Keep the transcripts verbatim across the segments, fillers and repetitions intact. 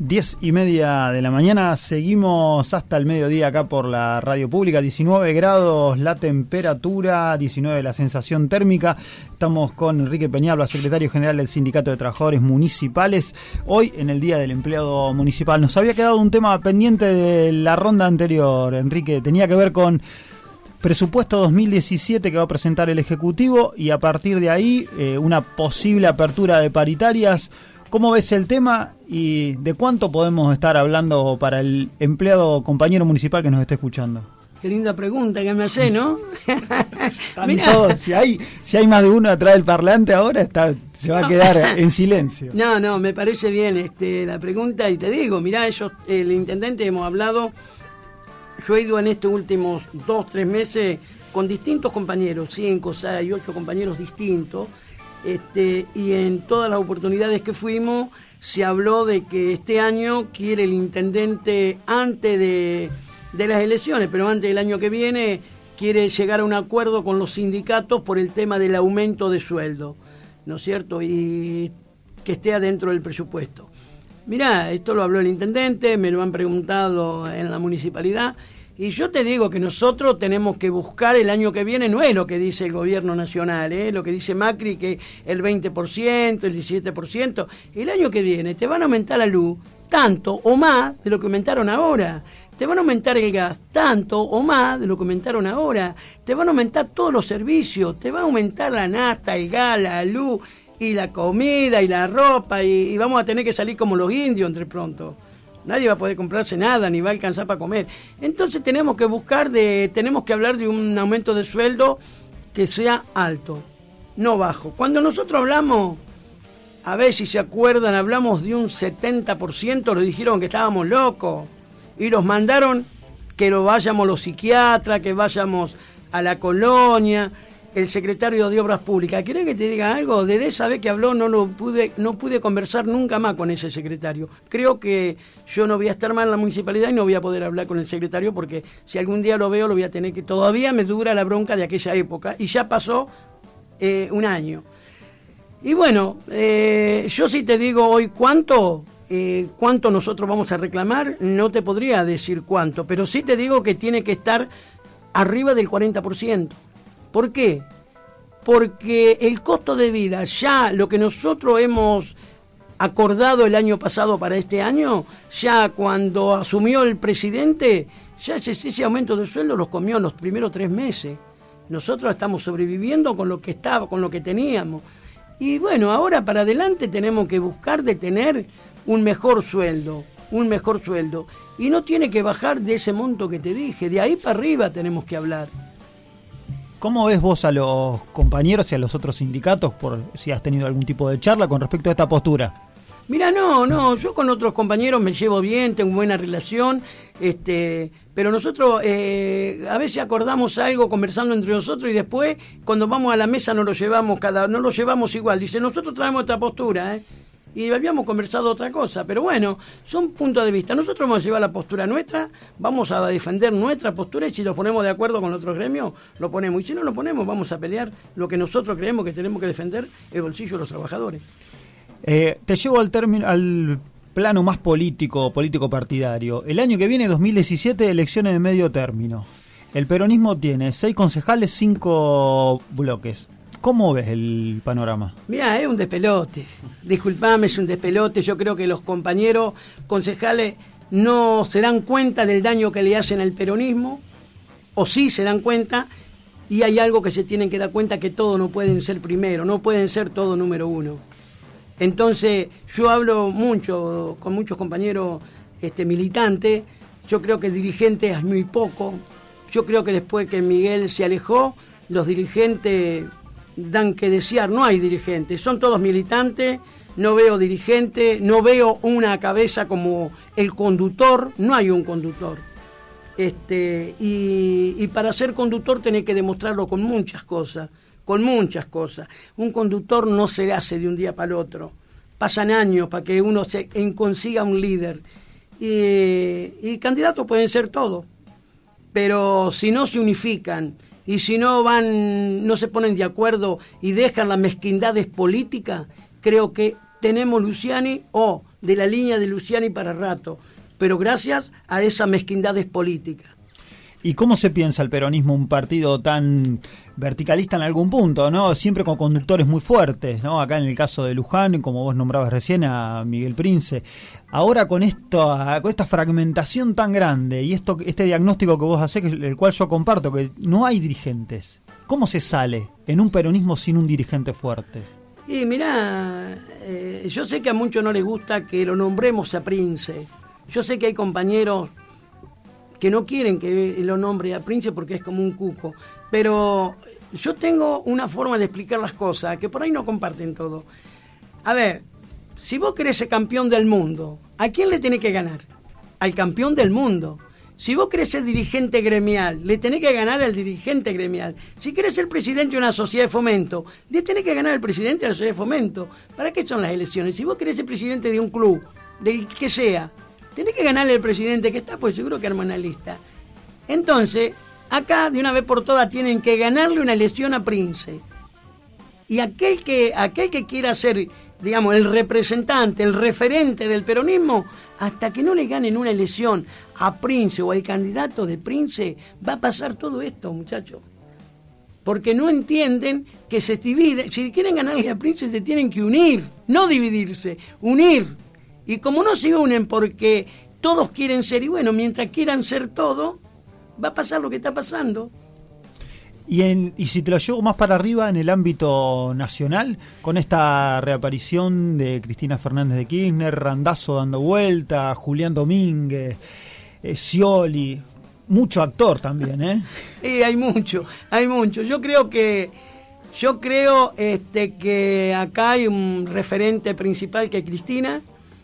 Diez y media de la mañana, seguimos hasta el mediodía acá por la radio pública, diecinueve grados la temperatura, diecinueve la sensación térmica. Estamos con Enrique Peñalba, secretario general del Sindicato de Trabajadores Municipales, hoy en el Día del Empleado Municipal. Nos había quedado un tema pendiente de la ronda anterior, Enrique, tenía que ver con presupuesto dos mil diecisiete que va a presentar el Ejecutivo y a partir de ahí eh, una posible apertura de paritarias. ¿Cómo ves el tema y de cuánto podemos estar hablando para el empleado compañero municipal que nos esté escuchando? Qué linda pregunta que me hace, ¿no? Todos, si hay si hay más de uno atrás del parlante ahora, está se va no. a quedar en silencio. No, no, me parece bien este, la pregunta y te digo, mirá, ellos, el intendente hemos hablado, yo he ido en estos últimos dos, tres meses con distintos compañeros, cinco, seis, ocho compañeros distintos, Este, y en todas las oportunidades que fuimos se habló de que este año quiere el intendente antes de, de las elecciones, pero antes del año que viene quiere llegar a un acuerdo con los sindicatos por el tema del aumento de sueldo, ¿no es cierto? Y que esté adentro del presupuesto. Mirá, esto lo habló el intendente, me lo han preguntado en la municipalidad. Y yo te digo que nosotros tenemos que buscar el año que viene, no es lo que dice el gobierno nacional, ¿eh? Lo que dice Macri, que el veinte por ciento, el diecisiete por ciento, el año que viene te van a aumentar la luz tanto o más de lo que aumentaron ahora, te van a aumentar el gas tanto o más de lo que aumentaron ahora, te van a aumentar todos los servicios, te va a aumentar la nafta, el gas, la luz y la comida y la ropa y, y vamos a tener que salir como los indios entre pronto. Nadie va a poder comprarse nada, ni va a alcanzar para comer. Entonces tenemos que buscar, de, tenemos que hablar de un aumento de sueldo que sea alto, no bajo. Cuando nosotros hablamos, a ver si se acuerdan, hablamos de un setenta por ciento, lo dijeron que estábamos locos. Y nos mandaron que lo vayamos los psiquiatras, que vayamos a la colonia. El secretario de Obras Públicas, ¿querés que te diga algo? Desde esa vez que habló no lo pude, no pude conversar nunca más con ese secretario. Creo que yo no voy a estar más en la municipalidad y no voy a poder hablar con el secretario porque si algún día lo veo lo voy a tener que... Todavía me dura la bronca de aquella época y ya pasó eh, un año. Y bueno, eh, yo sí te digo hoy cuánto, eh, cuánto nosotros vamos a reclamar, no te podría decir cuánto, pero sí te digo que tiene que estar arriba del cuarenta por ciento. ¿Por qué? Porque el costo de vida, ya lo que nosotros hemos acordado el año pasado para este año, ya cuando asumió el presidente, ya ese, ese aumento de sueldo los comió en los primeros tres meses. Nosotros estamos sobreviviendo con lo que estaba, con lo que teníamos. Y bueno, ahora para adelante tenemos que buscar de tener un mejor sueldo, un mejor sueldo. Y no tiene que bajar de ese monto que te dije, de ahí para arriba tenemos que hablar. ¿Cómo ves vos a los compañeros y a los otros sindicatos, por si has tenido algún tipo de charla con respecto a esta postura? Mira, no, no, yo con otros compañeros me llevo bien, tengo buena relación, este, pero nosotros eh, a veces acordamos algo conversando entre nosotros y después cuando vamos a la mesa no lo llevamos cada, no lo llevamos igual. Dice, nosotros traemos esta postura, ¿eh? Y habíamos conversado otra cosa, pero bueno, son puntos de vista. Nosotros vamos a llevar la postura nuestra, vamos a defender nuestra postura y si nos ponemos de acuerdo con otros gremios, lo ponemos. Y si no lo ponemos, vamos a pelear lo que nosotros creemos que tenemos que defender, el bolsillo de los trabajadores. Eh, te llevo al término, al plano más político, político partidario. El año que viene, dos mil diecisiete, elecciones de medio término. El peronismo tiene seis concejales, cinco bloques. ¿Cómo ves el panorama? Mirá, es un despelote. Disculpame, es un despelote. Yo creo que los compañeros concejales no se dan cuenta del daño que le hacen al peronismo, o sí se dan cuenta, y hay algo que se tienen que dar cuenta, que todos no pueden ser primero, no pueden ser todo número uno. Entonces, yo hablo mucho con muchos compañeros este, militantes, yo creo que dirigentes es muy poco, yo creo que después que Miguel se alejó, los dirigentes dan que desear, no hay dirigentes, son todos militantes, no veo dirigente, no veo una cabeza como el conductor, no hay un conductor. Este, y, y para ser conductor tenés que demostrarlo con muchas cosas, con muchas cosas. Un conductor no se hace de un día para el otro, pasan años para que uno se en, consiga un líder. Y, y candidatos pueden ser todos, pero si no se unifican, y si no van, no se ponen de acuerdo y dejan las mezquindades políticas, creo que tenemos Luciani o de la línea de Luciani para rato, pero gracias a esas mezquindades políticas. ¿Y cómo se piensa el peronismo, un partido tan verticalista en algún punto, ¿no? Siempre con conductores muy fuertes, ¿no? Acá en el caso de Luján, como vos nombrabas recién, a Miguel Prince. Ahora con esto, con esta fragmentación tan grande y esto, este diagnóstico que vos hacés, el cual yo comparto, que no hay dirigentes. ¿Cómo se sale en un peronismo sin un dirigente fuerte? Y mirá, eh, yo sé que a muchos no les gusta que lo nombremos a Prince. Yo sé que hay compañeros que no quieren que lo nombre a Prince porque es como un cuco. Pero yo tengo una forma de explicar las cosas que por ahí no comparten todo. A ver, si vos querés ser campeón del mundo, ¿a quién le tenés que ganar? Al campeón del mundo. Si vos querés ser dirigente gremial, le tenés que ganar al dirigente gremial. Si querés ser presidente de una sociedad de fomento, le tenés que ganar al presidente de la sociedad de fomento. ¿Para qué son las elecciones? Si vos querés ser presidente de un club, del que sea, tenés que ganarle al presidente que está, pues seguro que arma una lista. Entonces, acá de una vez por todas tienen que ganarle una elección a Prince. Y aquel que, aquel que quiera ser, digamos, el representante, el referente del peronismo, hasta que no le ganen una elección a Prince o al candidato de Prince, va a pasar todo esto, muchachos. Porque no entienden que se divide. Si quieren ganarle a Prince, se tienen que unir, no dividirse, unir. Y como no se unen porque todos quieren ser, y bueno, mientras quieran ser todo, va a pasar lo que está pasando. Y, en, y si te lo llevo más para arriba en el ámbito nacional, con esta reaparición de Cristina Fernández de Kirchner, Randazzo dando vuelta, Julián Domínguez, eh, Scioli, mucho actor también, ¿eh? Sí, hay mucho, hay mucho. Yo creo que yo creo este que acá hay un referente principal que es Cristina,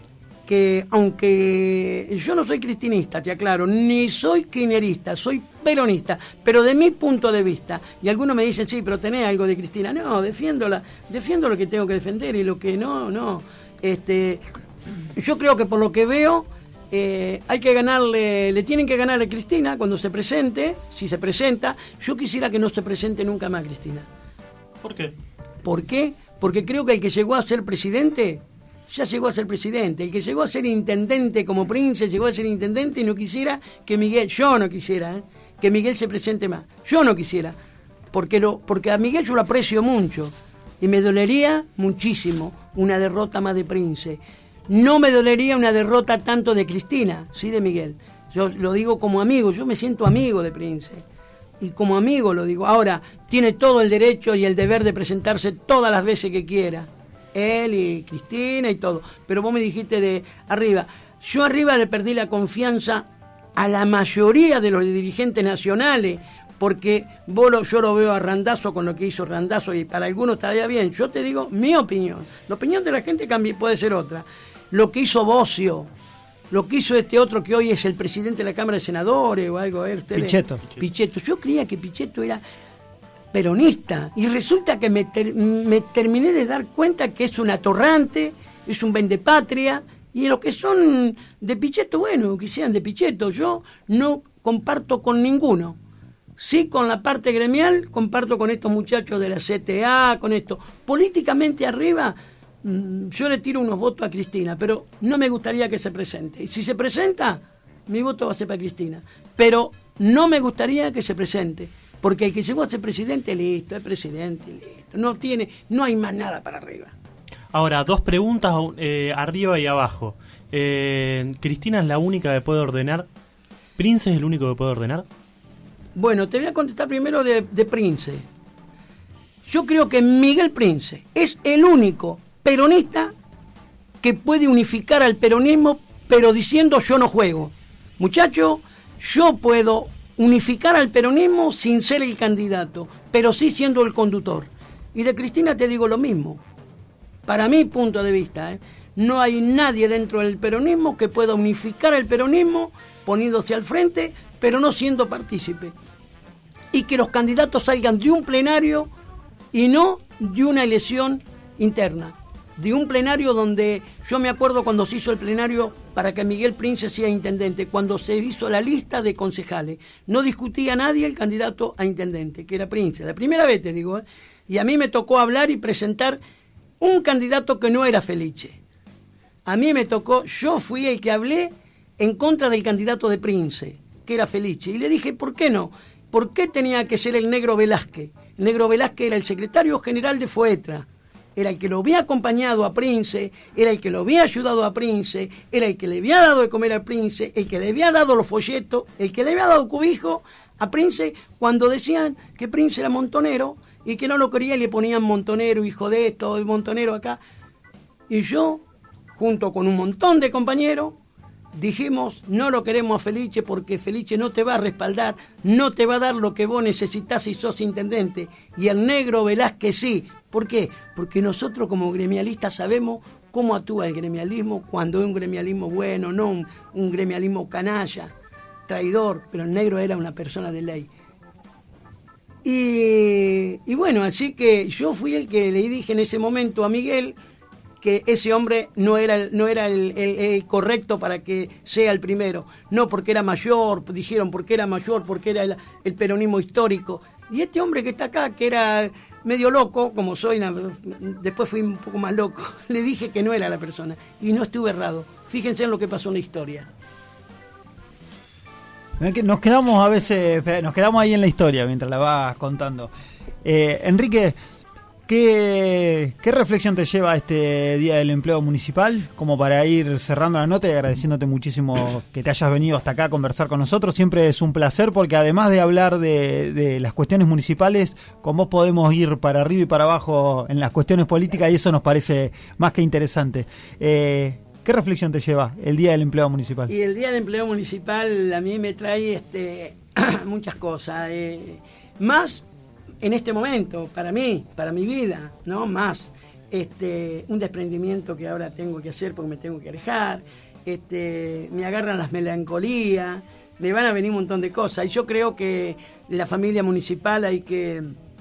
que aunque yo no soy cristinista, te aclaro, ni soy kirchnerista, soy peronista, pero de mi punto de vista, y algunos me dicen, sí, pero tenés algo de Cristina, no, defiéndola, defiendo lo que tengo que defender y lo que no, no, este, yo creo que por lo que veo, eh, hay que ganarle, le tienen que ganar a Cristina cuando se presente, si se presenta, yo quisiera que no se presente nunca más Cristina. ¿Por qué? ¿Por qué? Porque creo que el que llegó a ser presidente ya llegó a ser presidente. El que llegó a ser intendente como Prince llegó a ser intendente y no quisiera que Miguel, yo no quisiera, ¿eh? que Miguel se presente más. Yo no quisiera, porque, lo, porque a Miguel yo lo aprecio mucho y me dolería muchísimo una derrota más de Prince. No me dolería una derrota tanto de Cristina, sí de Miguel. Yo lo digo como amigo, yo me siento amigo de Prince. Y como amigo lo digo. Ahora, tiene todo el derecho y el deber de presentarse todas las veces que quiera. Él y Cristina y todo, pero vos me dijiste de arriba, yo arriba le perdí la confianza a la mayoría de los dirigentes nacionales, porque vos lo, yo lo veo a Randazzo con lo que hizo Randazzo y para algunos estaría bien, yo te digo mi opinión, la opinión de la gente cambia, puede ser otra, lo que hizo Bocio, lo que hizo este otro que hoy es el presidente de la Cámara de Senadores o algo, a ver, ustedes, Pichetto. Pichetto, yo creía que Pichetto era peronista, y resulta que me, ter, me terminé de dar cuenta que es un atorrante, es un vendepatria, y los que son de Pichetto, bueno, que sean de Pichetto, yo no comparto con ninguno, sí con la parte gremial, comparto con estos muchachos de la C T A, con esto, políticamente arriba, yo le tiro unos votos a Cristina, pero no me gustaría que se presente, y si se presenta, mi voto va a ser para Cristina, pero no me gustaría que se presente, porque el que llegó a ser presidente, listo, es presidente, listo. No tiene, no hay más nada para arriba. Ahora, dos preguntas eh, arriba y abajo. Eh, ¿Cristina es la única que puede ordenar? ¿Prince es el único que puede ordenar? Bueno, te voy a contestar primero de, de Prince. Yo creo que Miguel Prince es el único peronista que puede unificar al peronismo, pero diciendo yo no juego. Muchacho, yo puedo unificar al peronismo sin ser el candidato, pero sí siendo el conductor. Y de Cristina te digo lo mismo. Para mi punto de vista, ¿eh? no hay nadie dentro del peronismo que pueda unificar el peronismo poniéndose al frente, pero no siendo partícipe. Y que los candidatos salgan de un plenario y no de una elección interna. De un plenario donde, yo me acuerdo cuando se hizo el plenario para que Miguel Prince sea intendente, cuando se hizo la lista de concejales, no discutía nadie el candidato a intendente, que era Prince, la primera vez te digo, ¿eh? Y a mí me tocó hablar y presentar un candidato que no era Felice. A mí me tocó, yo fui el que hablé en contra del candidato de Prince, que era Felice, y le dije, ¿por qué no? ¿Por qué tenía que ser el Negro Velázquez? El Negro Velázquez era el secretario general de FOETRA, era el que lo había acompañado a Prince, era el que lo había ayudado a Prince, era el que le había dado de comer a Prince, el que le había dado los folletos, el que le había dado cobijo a Prince cuando decían que Prince era montonero y que no lo quería y le ponían montonero, hijo de esto, montonero acá. Y yo, junto con un montón de compañeros, dijimos, no lo queremos a Felice porque Felice no te va a respaldar, no te va a dar lo que vos necesitas si sos intendente. Y el Negro Velázquez sí. ¿Por qué? Porque nosotros como gremialistas sabemos cómo actúa el gremialismo cuando es un gremialismo bueno, no un, un gremialismo canalla, traidor, pero el Negro era una persona de ley. Y, y bueno, así que yo fui el que le dije en ese momento a Miguel que ese hombre no era, el, no era el, el, el correcto para que sea el primero. No porque era mayor, dijeron porque era mayor, porque era el, el peronismo histórico. Y este hombre que está acá, que era medio loco, como soy, después fui un poco más loco, le dije que no era la persona. Y no estuve errado. Fíjense en lo que pasó en la historia. Nos quedamos a veces, nos quedamos ahí en la historia mientras la vas contando. Eh, Enrique, ¿qué, ¿qué reflexión te lleva a este Día del Empleo Municipal? Como para ir cerrando la nota y agradeciéndote muchísimo que te hayas venido hasta acá a conversar con nosotros. Siempre es un placer porque además de hablar de, de las cuestiones municipales, con vos podemos ir para arriba y para abajo en las cuestiones políticas y eso nos parece más que interesante. Eh, ¿Qué reflexión te lleva el Día del Empleo Municipal? Y el Día del Empleo Municipal a mí me trae este, muchas cosas. Eh, más en este momento, para mí, para mi vida, ¿no? Más este, un desprendimiento que ahora tengo que hacer porque me tengo que alejar. Este, me agarran las melancolías, me van a venir un montón de cosas. Y yo creo que la familia municipal hay que...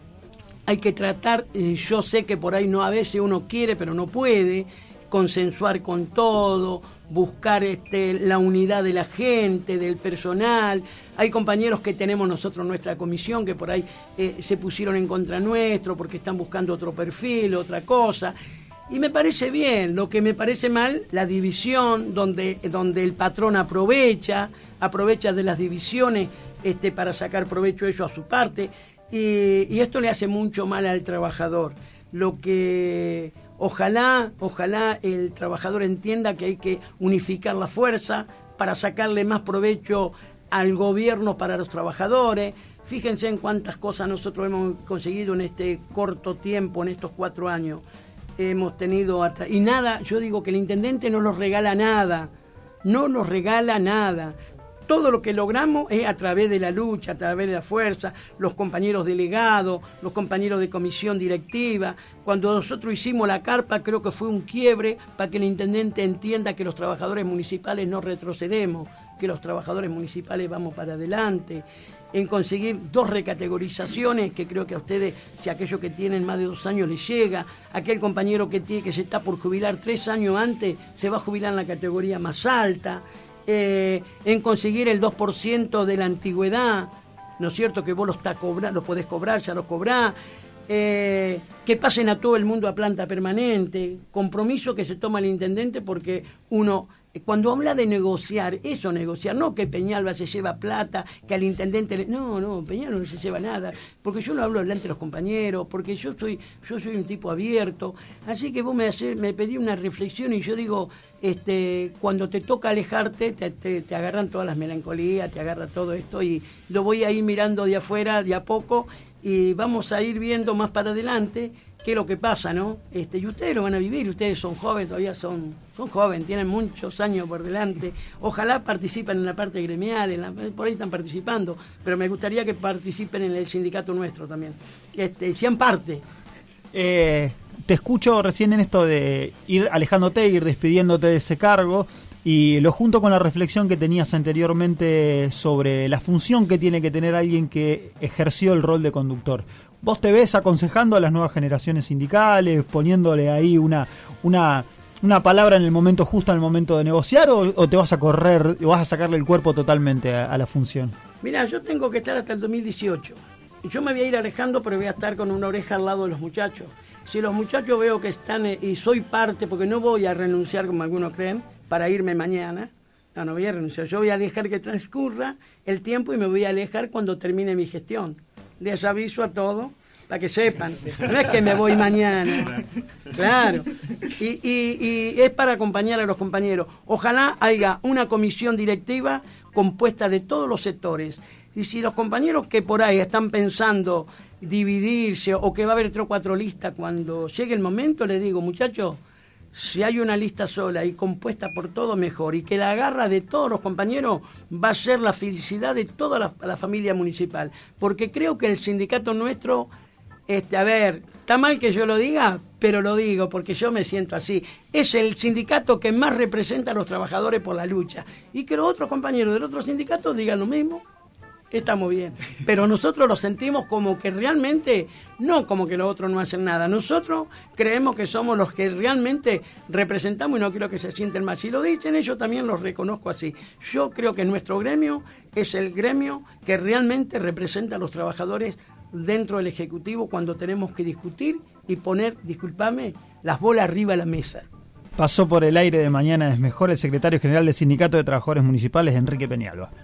Hay que tratar, eh, yo sé que por ahí no a veces uno quiere, pero no puede, consensuar con todo, buscar este, la unidad de la gente, del personal. Hay compañeros que tenemos nosotros en nuestra comisión que por ahí eh, se pusieron en contra nuestro porque están buscando otro perfil, otra cosa. Y me parece bien. Lo que me parece mal, la división, donde, donde el patrón aprovecha, aprovecha de las divisiones este, para sacar provecho ellos a su parte. Y, y esto le hace mucho mal al trabajador. Lo que... Ojalá, ojalá el trabajador entienda que hay que unificar la fuerza para sacarle más provecho al gobierno para los trabajadores. Fíjense en cuántas cosas nosotros hemos conseguido en este corto tiempo, en estos cuatro años. Hemos tenido... Hasta, y nada, yo digo que el intendente no nos regala nada, no nos regala nada. Todo lo que logramos es a través de la lucha, a través de la fuerza, los compañeros delegados, los compañeros de comisión directiva. Cuando nosotros hicimos la carpa, creo que fue un quiebre para que el intendente entienda que los trabajadores municipales no retrocedemos, que los trabajadores municipales vamos para adelante. En conseguir dos recategorizaciones, que creo que a ustedes, si aquellos que tienen más de dos años les llega, aquel compañero que tiene que se está por jubilar tres años antes, se va a jubilar en la categoría más alta. Eh, en conseguir el dos por ciento de la antigüedad, ¿no es cierto? Que vos lo, está cobra, lo podés cobrar, ya lo cobrás. Eh, que pasen a todo el mundo a planta permanente. Compromiso que se toma el intendente porque uno... Cuando habla de negociar, eso negociar, no que Peñalba se lleva plata, que al intendente le... No, no, Peñalba no se lleva nada, porque yo no hablo delante de los compañeros, porque yo soy yo soy un tipo abierto. Así que vos me, hace, me pedí una reflexión y yo digo, este cuando te toca alejarte, te, te, te agarran todas las melancolías, te agarra todo esto y lo voy a ir mirando de afuera, de a poco, y vamos a ir viendo más para adelante qué es lo que pasa, ¿no? Este, y ustedes lo van a vivir, ustedes son jóvenes, todavía son, son jóvenes, tienen muchos años por delante. Ojalá participen en la parte gremial, en la, por ahí están participando, pero me gustaría que participen en el sindicato nuestro también. Este, sean parte. Eh, te escucho recién en esto de ir alejándote, ir despidiéndote de ese cargo, y lo junto con la reflexión que tenías anteriormente sobre la función que tiene que tener alguien que ejerció el rol de conductor. ¿Vos te ves aconsejando a las nuevas generaciones sindicales, poniéndole ahí una una una palabra en el momento justo, en el momento de negociar, o, o te vas a correr, o vas a sacarle el cuerpo totalmente a, a la función? Mira, yo tengo que estar hasta el dos mil dieciocho. Yo me voy a ir alejando, pero voy a estar con una oreja al lado de los muchachos. si los muchachos veo que están, eh, y soy parte, porque no voy a renunciar como algunos creen, para irme mañana, no, no voy a renunciar, yo voy a dejar que transcurra el tiempo y me voy a alejar cuando termine mi gestión. Les aviso a todos, para que sepan, no es que me voy mañana, claro, y, y, y es para acompañar a los compañeros. Ojalá haya una comisión directiva compuesta de todos los sectores, y si los compañeros que por ahí están pensando dividirse o que va a haber tres o cuatro listas cuando llegue el momento, les digo, muchachos, si hay una lista sola y compuesta por todo, mejor, y que la garra de todos los compañeros va a ser la felicidad de toda la, la familia municipal, porque creo que el sindicato nuestro, este, a ver, está mal que yo lo diga, pero lo digo porque yo me siento así, es el sindicato que más representa a los trabajadores por la lucha, y que los otros compañeros del otro sindicato digan lo mismo. Estamos bien, pero nosotros lo sentimos como que realmente, no como que los otros no hacen nada, nosotros creemos que somos los que realmente representamos y no quiero que se sienten mal. Si lo dicen ellos, también los reconozco así. Yo creo que nuestro gremio es el gremio que realmente representa a los trabajadores dentro del Ejecutivo cuando tenemos que discutir y poner, discúlpame, las bolas arriba de la mesa. Pasó por el aire de Mañana es Mejor el secretario general del Sindicato de Trabajadores Municipales, Enrique Peñalba.